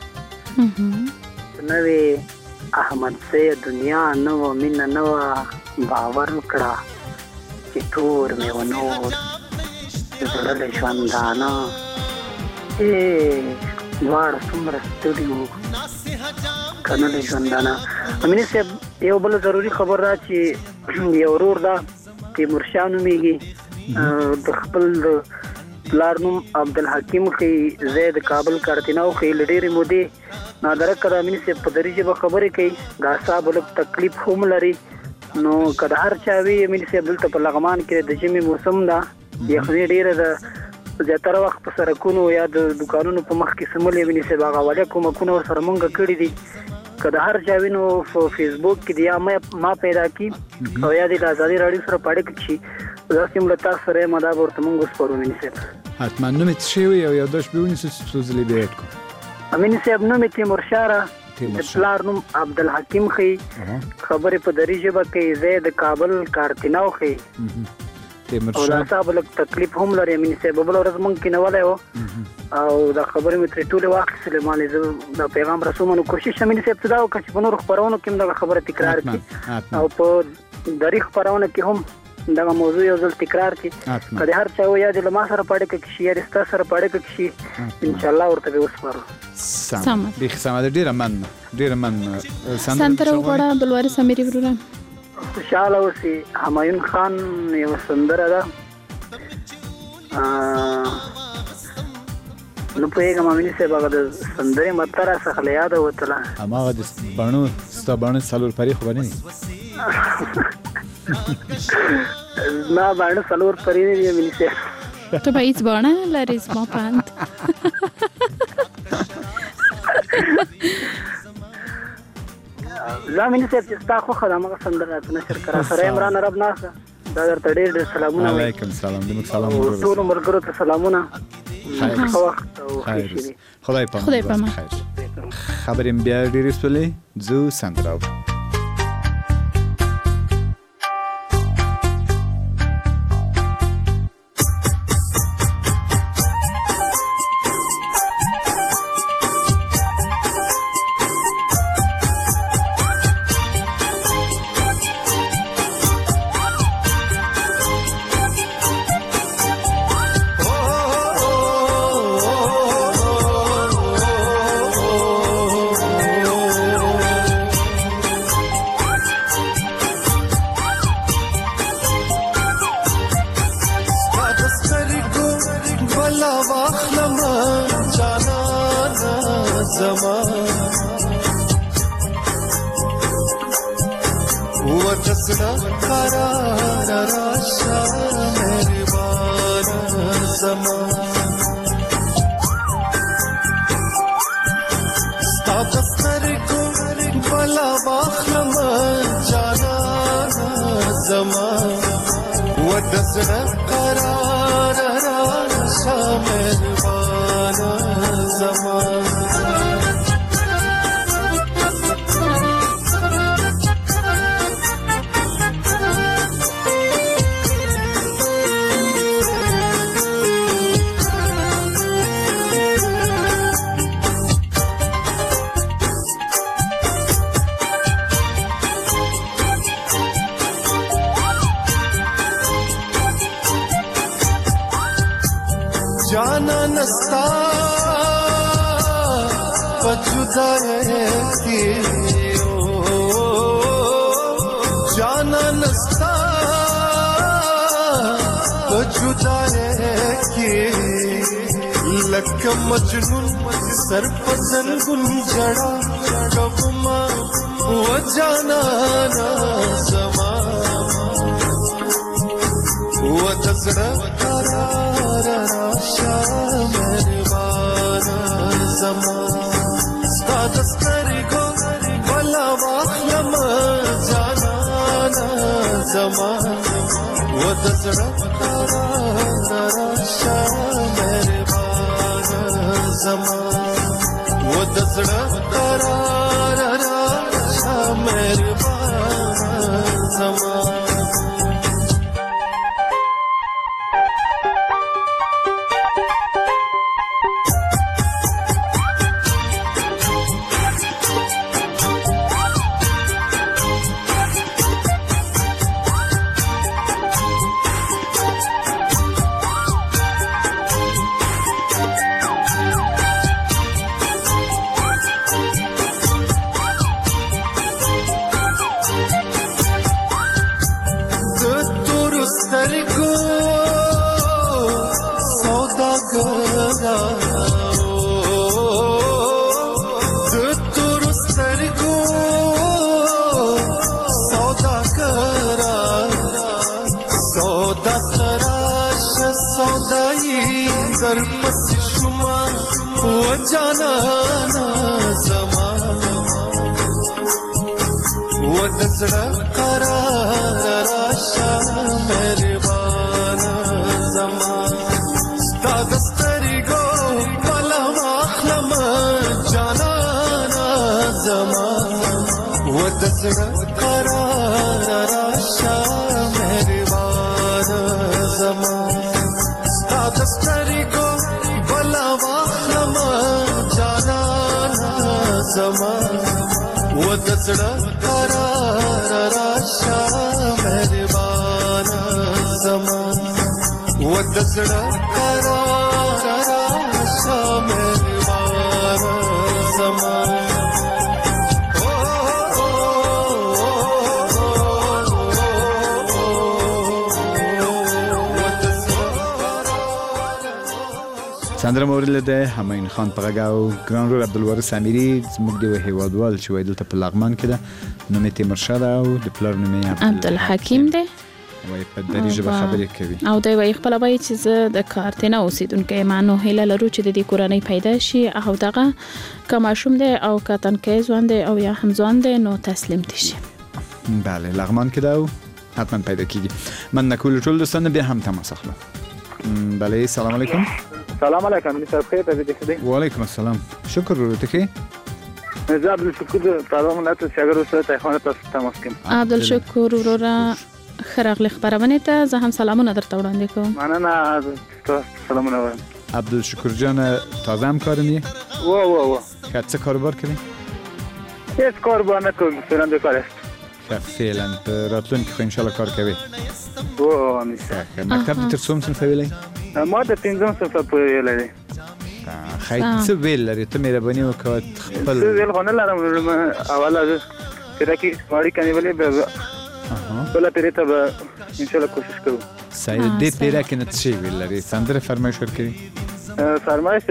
نه وې احمد سید دنیا نه وه، مینه نه وه، باور وکړه چې تور مې و نور زړه له ژوندانه، ای دواړه څومره ستړي وو کنه له ژوندانه. امیني صاحب یو بل ضروري خبر را چې یو ورور دا تیمورشاه نومېږي، د خپل پلار نوم عبدالحکیم ښیي، زه د کابل کارتیناو ښیي له ډېرې مودې نادرکه د امیني صاحب په دري ژبه خبرې کوي، د اعصابو لږ تکلیف هم لري. نو که د هر چا وي امیني صاحب دلته په لغمان کې د ژمي موسم ده، یخني ډېره ده، زیاتره وخت په سړکونو یا د دکانونو په مخ کې سملې امیني صاحب هغه حواله کومکونه ورسره مونږ کړي دي. که د هر چا وي نو په فیسبوک کې د یا ما پیدا کړي او یا د ازادي راډیو سره په اړیکه کې شي، داسې هم له تاسو سره یم، دا به ورته مونږ وسپارو امیني صاحب. حتما نوم یې څه شی وي او یادداشت به ونیسو چې څو ځلې بیا یاد کړو؟ امیني صاحب نوم یې تیمورشاه را، د پلار نوم عبدالحکیم ښیي، خبرې په دري ژبه کوي، زه د کابل کارتیناو ښیي او د اعصابو لږ تکلیف هم لري امیني صاحب. بله ورځ مونږ کینولی وو او دا خبرې مې ترې ټولې واخیستلې، مالې زه دا پیغام رسوم. نو کوشش امیني صاحب ته دا وکړه چې په نورو خپرونو کې هم دغه خبره تکرار کړي او په دري خپرونه کې هم دغه موضوع یو ځل تکرار کړي. که د هر چا و یا د له ما سره په اړیکه کې شي یا د ستا سره په اړیکه کې شي، انشاءالله ورته به وسپارو. سمه بیخي سمه ده، ډېره مننه ډېره مننه. سندره وغواړه بلوارث امیري وروره. خوشحاله اوسې. همایون خان یوه سندره ده، نو پوهېږم امیني صاحب هغه د سندرې مطلع را څخه له یاده وتله، هماغه د بڼو ستا بڼه څلور پرې خو به نه وي؟ زما باڼه څلور پرې نه دي امیني صاحب. تو به هیڅ باڼه نه لرې زما پند. زه امیني صاحب چې ستا خوښه ده هماغه سندره راته نشر کړه. سره عمران عرب ناسته، دا درته ډېر ډېر سلامونه وایي. علیکم سلام. زموږ سلام ټولو ملګرو ته سلامونه. ښه وخت او ښه شي. خدای پامان. خدای پامان. خبرې بیا ډېرې شولې، ځو سندره وکړو. जाना नस्ता पजुदाएगी जाना नस्ता पजुदाएगी लक मजनून सर पसन गुंजड़ा कबमा वो जाना ना समा वो दसड़ा करारा मेहरबाना समा दस्तरी को भला वाखलम जाना ना समा वो दसड़ा करारा मेहरबाना समा वो दसड़ा करारा मेहरबाना समा जाना ना समा वो दसड़ा करारा मेहरबाना समा दस्तरी गो भला वाखलम जाना ना समा वो दसड़ा करारा मेहरबाना समा दस्तरी गो भला वाखलम जाना ना समा वो दसड़ा करारा मेहरबाना समा वो दसड़ा करारा मेहरबाना समा سندره مورد ده همین خان پغاو گرانرو عبدالوارث امیری زموږ د هیوادوال چې وای دلته په لغمان کې ده نوم یې تیمورشاه ده او د پلار نوم یې عبدالحکیم ده وای په دری ژبه خبرې کوي او دوی وای خپل وای چې زه د کارتنه اوسیدونکو مانو هیله لرو چې د دې کورنۍ پیدا شي او دغه کماشوم ده او کاتن کې ځوان ده او یا هم ځوان ده نو تسلیم شي. بله لغمان کې ده او حتما پیدا کیږي. من نکول ټول دوستان بیا هم تماس اخلم. بله سلام علیکم. سلام علیکم نثار خیر ته دې خدای. وعلیکم السلام. شکر ورته کې. زه عبدالشکور تازه ملت شاګرد سره تخانه تاسو تماس کوم. عبدالشکور ورورا خراغلی خبرونه ته زه هم سلامونه درته وړاندې کوم. مننه تاسو سلامونه وایم. عبدالشکور جان تازه هم کارنی؟ و و و. چه کاروبار کردی؟ هیچ کاروبار نکردم فعلا بیکار است. فعلا راتلون که ان شاء الله کار کوي. و میشه. مکتب تر څوم صنف ویلې؟ ما د پنځم صنف پورې ویلې. خیر څه ویل لري ته مهرباني وکړه خپل څه ویل غو نه لرم اوله کله کې ماړی کني ولې به بل پیری ته به ان شاء الله کوشش کوو. صحیح دې پیری کې نه څه ویل لري سندره فرمایش ورکړي. فرمایش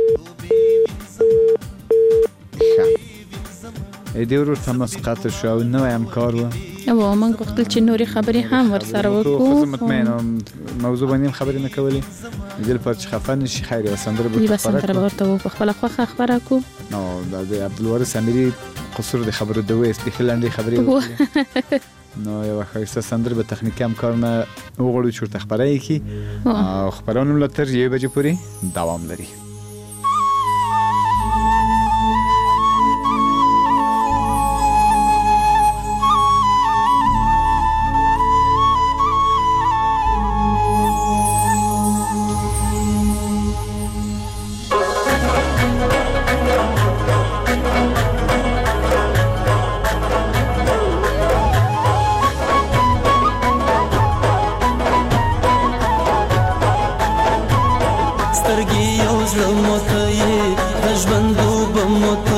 ای دی ورو تماس قطع شو نو هم کار و او من گفتل چې نوري خبري هم ور سره وکړو. مطمئنم موضوع باندې خبرې نه کولې دل پر چې خفن شي خیر وسندره به خبره سندره به ورته په خپل خوخه خبره کو. نو د عبدالوارث امیری قصور د خبرو د وېس په خلاندې خبرې نو یو خاصه سندره به تخنیکی هم کار نه وګړو چې خبرې کی او خبرونه لتر یو بجې پورې دوام لري. سترګې یو زړه مو ته یې د ژوند دوبه مو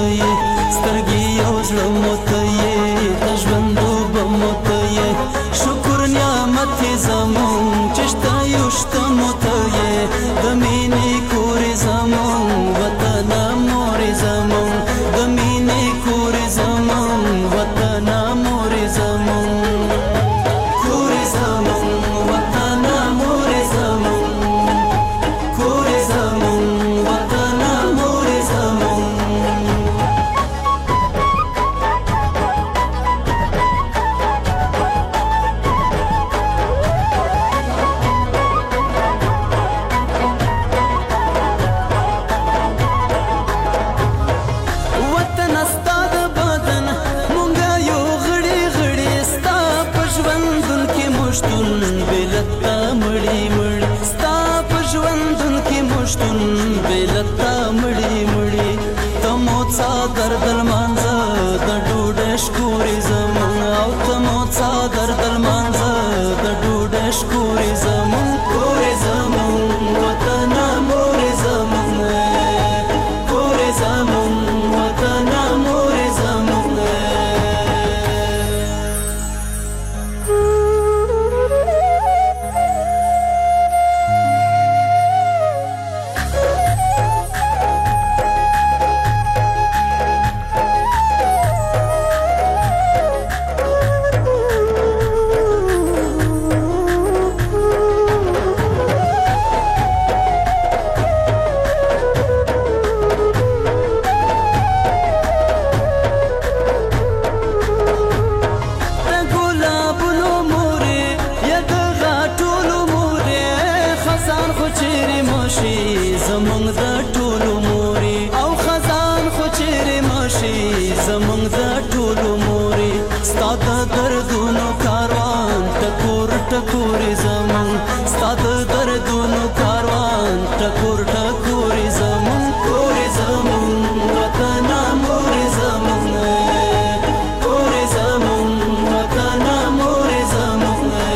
زمونږ د ټولو مورې او خزان خو چیرې ماشي زمونږ د ټولو مورې ستا د دردونو کاروان ټکور ټکورې زمونږ ستا د دردونو کاروان ټکور ټکورې زمونږ کورې زمونږ وطنه مورې زمونږ کورې زمونږ وطنه مورې زمونږ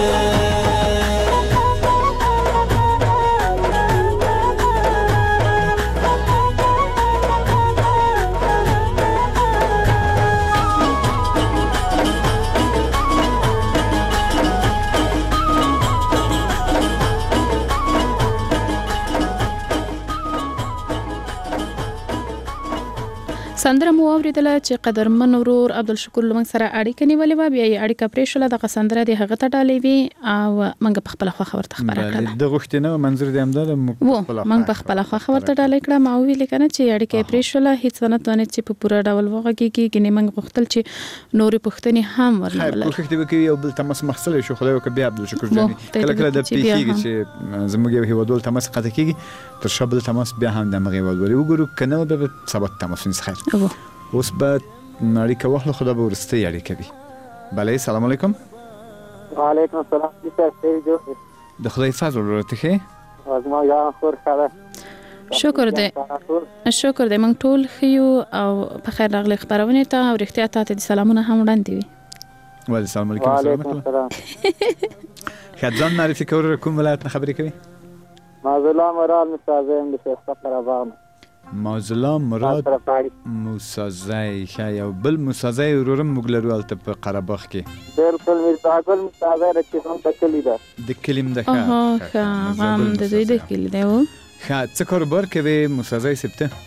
سندره مو اوریدله چې قدرمن ورور عبدالشکور لمنګ سره اړیکه نیولې و بیا یې اړیکه پرې شوله دغه سندره د هغه ته ډالې وي او موږ په خپله خوښه ورته خبره کړله د غوښتنه منظور دی همدا و موږ په خپله خوښه ورته ډالۍ کړه ما وویلې که نه چې اړیکه یې پرې شوله هېڅ ونه توانېد چې په پوره ډول وغږېږي ګینې موږ غوښتل چې نورې پوښتنې هم ورنه ولرو کوښښ دې وکړي یو بل تماس محصلی شو خدای وکړه بیا عبدالشکور جانې کله کله د پیښېږي چې زموږ یو هېوادوال تماس قطع کېږي تر شا بل تماس بیا هم د همغه هېوادوالي وګورو که نه بیا به سبا تماس ونیسي خیر اوس به اړیکه واخلو خدا به وروستۍ اړیکه وي بله سلام علیکم وعلیکم السلام د خدای فضل ورته ښې زما یاره خور ښه ده شکر دی شکر دی موږ ټول ښه یو او په خیر راغلی خپرونې ته او رښتیا تا ته د سلامونه هم وړاندې وي ولې سلام علیکم وعلیکم السلام ښه ځان معرفي کول کوم ولایت نه خبرې کوي معزالله مراد موسازی یم د ښایسته قره‌باغ نه معزالله مراد موسازی ښه یو بل موسازی ورورم موږ لرو هلته په قره‌باغ کې بلکل میرزاګل موسازی د چغم د کلي ده د کلي م ده ښه ښه هغه هم د دوی د کلي دی و ښه څه کاروبار کوې موسازی صاحب ته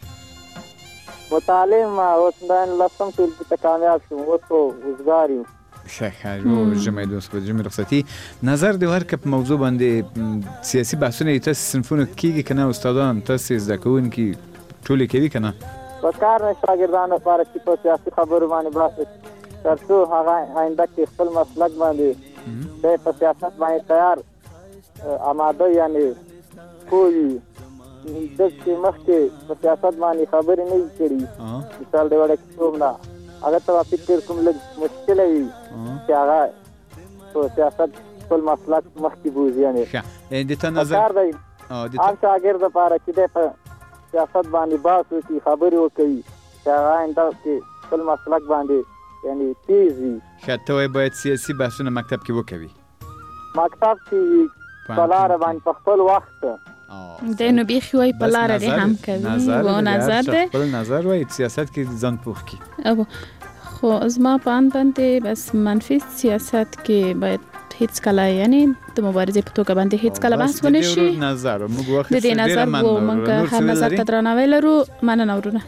متعلم اوس دا لسم ټولګي ته کامیاب شوم اوس خو وزګار یم ښه ښه ژمی دوست په ژمي رخصتي نظر دې ورکړه په موضوع باندې سیاسي بحثونه یې تاسې صنفونو کېږي که نه استادان تاسې زده کوونکي ټول یې کوي که نه په کار نه شاګردانو لپاره چې په سیاسي خبرو باندې بحث تر څو هغه آینده کې خپل مسلک باندې دی په سیاست باندې تیار آماده یعنې پوه وي داسې مخکې په سیاست باندې خبرې نه وي کړي مثال د وړکتوب نه هغه ته فکر کوم لږ مشکله وي چې هغه په سیاست خپل مسلک مخکې بوځي یعنې د تا نظر کار دی عام شاګرد لپاره چې دی په سیاست باندې بحث وکړي خبرې وکوي چې هغه آینده کې خپل مسلک باندې یعنې تیز وي ښه ته وایې باید سیاسي بحثونه مکتب کې وکوي مکتب کې په لاره باندې په خپل وخت دی نو بیخي وایي په لاره دی هم کوي و نظر دی خپل نظر وایي سیاست کې ځان پوخ کړي خو زما په اند باندې بس منفي سیاست کې باید هیڅ کله یعنی د مبارزې په توګه باندې هیڅ کله بحث ونه شي د نظر موږ وخت د دې نظر وو موږ هر نظر ته درناوی لرو مننه ورونه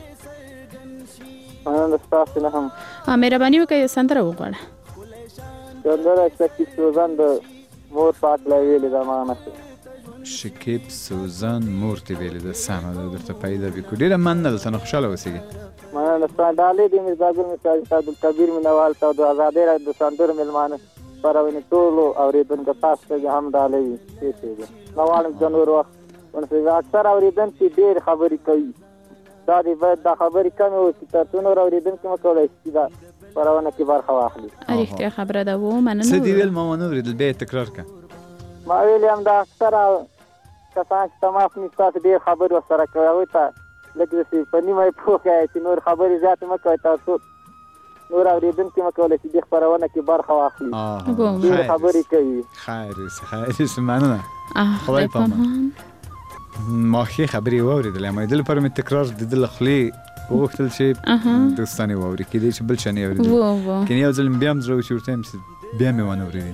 مننه ستاسو نه هم مهرباني وکړئ سندره وغواړه سندره شکیب سوزان د مور پاک لا ویلې ده ما نه شکیب سوزان مور ته ویلې ده سمه ده درته پیدا وي ډېره مننه دلته نه خوشحاله اوسېږي مننه ستا ډالۍ دې میرزاګل مثال عبدالکبیر مینوال ته د ازادۍ راډیو د سندرو میلمانه خپرونې ټولو اورېدونکو تاسو ته هم ډالۍ وي نه غواړم چې نور وخت ونسېږي اکثر اورېدونکي ډېرې خبرې کوي دا دې باید دا خبرې کمې وکړي تر څو نور اورېدونکي مه کولی شي دا خپرونه کې برخه واخلي رښتیا خبره ده و مننه څه دې ویل ما ونه اورېدل بیا یې تکرار کړه ما ویلې هم دا اکثره کسان چې تماس نیسي تاسو ډېر خبرې ورسره کوئ هغوی ته لږ داسې په نیمه یې پوه کړئ چې نور خبرې زیاتې مه کوئ تر څو نور اورېدونکي مه کولی چې دې خپرونه کې برخه واخلي ډېرې خبرې کوي خیر خیر مننه خدای په امان ما ښې خبرې واورېدلې اما د دې لپاره مې تکرار د ده له خولې وغوښتل چې دوستان یې واوري کېدای چې بل چا نه یې اورېدل کنې یو ځل مې بیا هم زړه وشي ورته یم چې بیا مې ونه اورېدې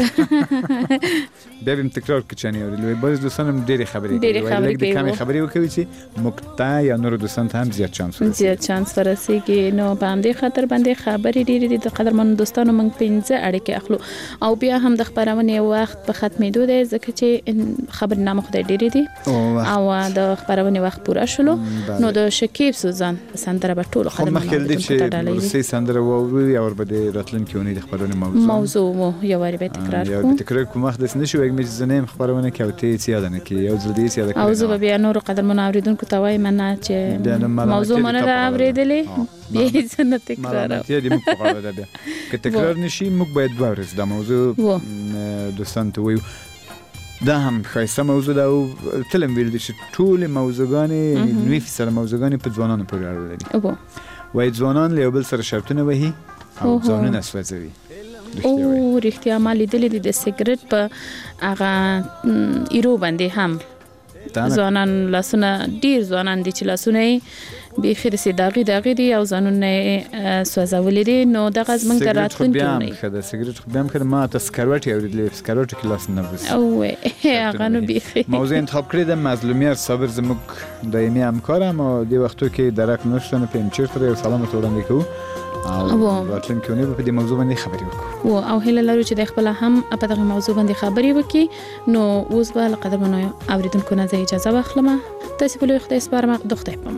بیا به م تکرار کړي چې نه اورېدل وایي بعضې دوستان هم ډېرې خبرې کوي وایي لږ د کمې خبرې وکوي چې موږ ته یا نورو دوستانو ته هم زیات چانس ورسېږي زیات چانس ورسېږي نو په همدې خاطر باندې خبرې ډېرې دي د قدرمنو دوستانو موږ پنځه اړیکې اخلو او بیا هم د خپرونې وخت په ختمېدو دی ځکه چې خبرنامه خدای ډېرې دي او د خپرونې وخت پوره شلو نو د شکیب سوزان سندره به ټولو خدمت مخکې چې وروستۍ سندره واورو یا وربه د راتلونکې اونۍ د خپرونې موضوع موضوع مو یو وارې به تکرار یا کوم تکرار کوم وخت داس نشو یک میز زنیم خبرونه کې او ته یاد نه کې یو ځل دې یاد کړی او زه به بیا نور قدرمن اوریدونکو ته وایم نه چې موضوع مونږ نه اوریدلې بیا یې نه تکرار ته دې موږ په اړه ده بیا که تکرار نشي موږ باید باورز دا موضوع دوستان ته وایو دا هم خاصه موضوع ده او تلم ویل دي چې ټول موضوعګانې نوې فیصد موضوعګانې په ځوانانو پورې اړه لري وای ځوانان له بل سره شرطونه وهي او ځانونه سوځوي او رښتیا ما لیدلې دي د سیګریټ په هغه ایرو باندې هم ځوانان لاسونه ډیر ځوانان دي چې لاسونه بیخي د سیداغي داغي دي او ځانونه سوځولې دي نو دغه زمونږ راتلونکي نه خدای سیګریټ خو بیا هم کړه ما ته سکروټ اوریدلې سکروټ کې لاس نه وس او هغه نو بیخي موضوع انتخاب کړی د مظلومیت صبر زموږ دایمي همکار ما د وختو کې درک نشته په چیرته یو سلامت وړاندې کوو او راتلونکي نه په دې موضوع باندې خبرې وکړو او هله لرو چې د خپل هم په دغه موضوع باندې خبرې وکړي نو اوس به قدمونه اوریدونکو نه اجازه واخلم تاسو په لوی خدای سپارم دغه په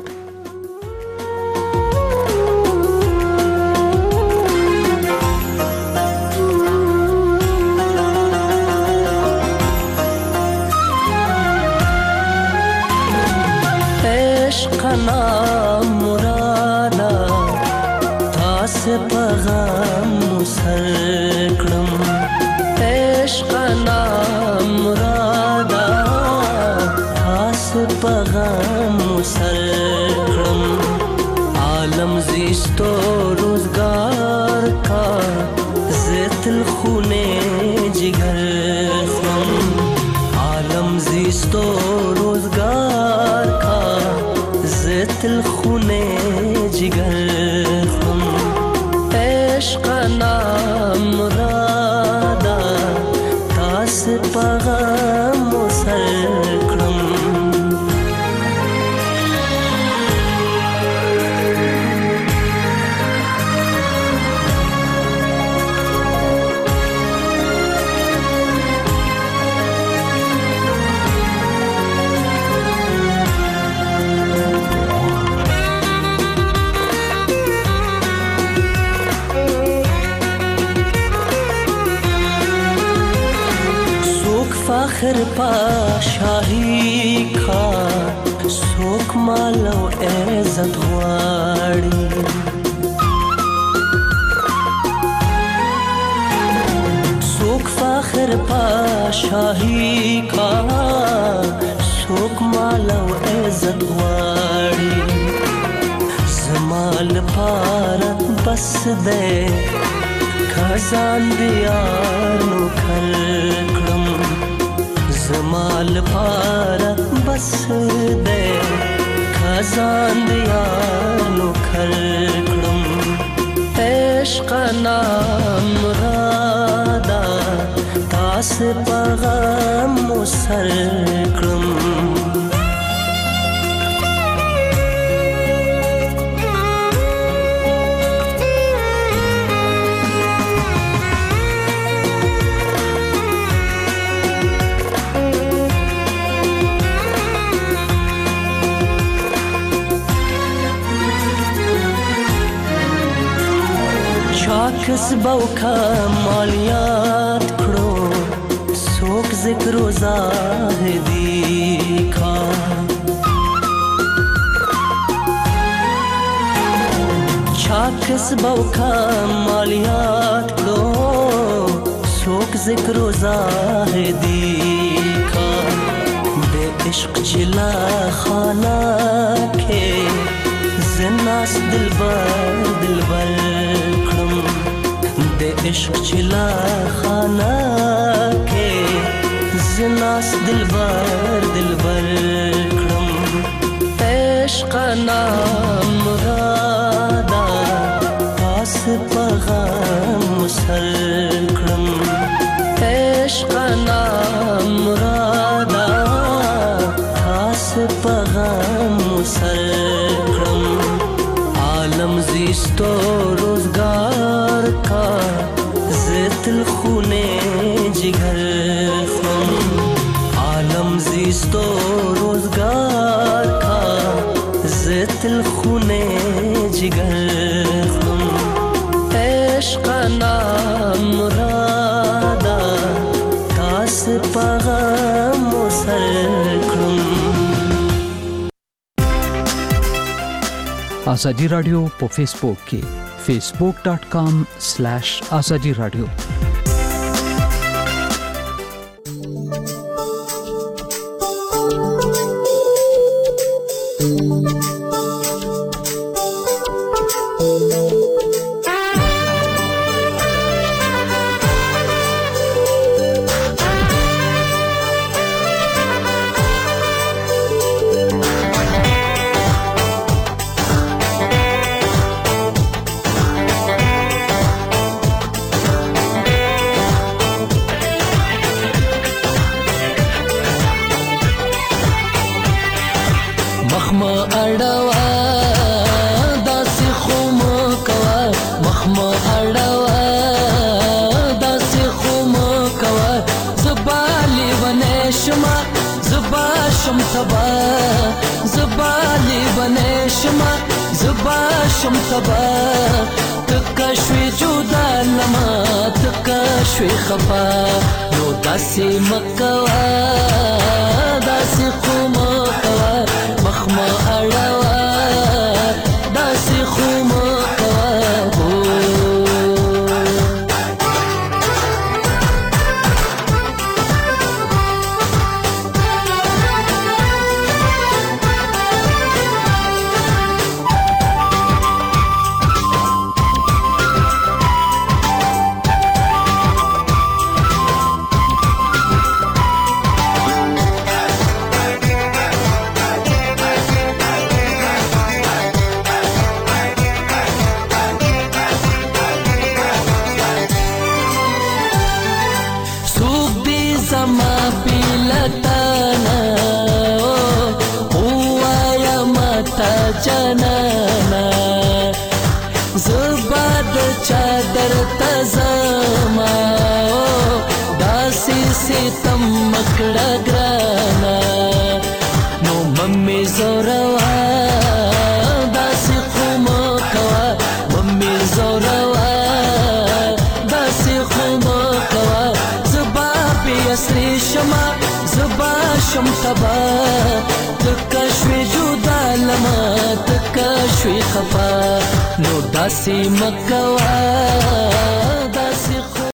عشقنا مرادا تاس پیغام سر کړم عشقنا مرادا تاس پیغام سر کړم عالم زیستو روزگار کا زتل خونه جگر خم عالم زیستو روزگار کا زتل خونه جگر خم عشقنا مرادا تاس پیغام سر کړم فخر پاشاهی کا سوک مالو عزت غواړي سوک فخر پاشاهی کا سوک مالو عزت غواړي زمال پارت بس دے خزان دیانو کھل زمال پارا بس دے خزان دیانو کھرکڑم عشقنا مرادا تاس پیغام سرکڑم کسبو کا مالیات کړو څوک ذکر و زاهدی کا چا کسبو کا مالیات کړو څوک ذکر و زاهدی کا د عشق چلا خانہ کې زناس دلبر دلبر د عشق چلا خانہ کې زناس دلبر دلبر کړم عشقنا مرادا تاس پیغام سر کړم عشقنا مرادا تاس پیغام سر کړم عالم زیستو روزگار کا زتل خونه جگر خم عالم زیستو روزگار کا زتل خونه جگر خم عشقنا مرادا پاغه مو سر کړم. ازادي رادیو په فیسبوک کې facebook dot com slash azadi radio. شم تبا تکا شوی جدا لما تکا شوی خفا نو داسی مکوا داسی خو مکوا مخما اڑوا داسی خو مکوا جنانا زباد چادر تزما داسی ستم مکڑا گرانا نو ممی زوروا داسی خوم کوا ممی زوروا داسی خوم کوا زبا بی اسری شما زبا شم تبا تکشوی جدا لما تکشوی خفا نو داسی مکوا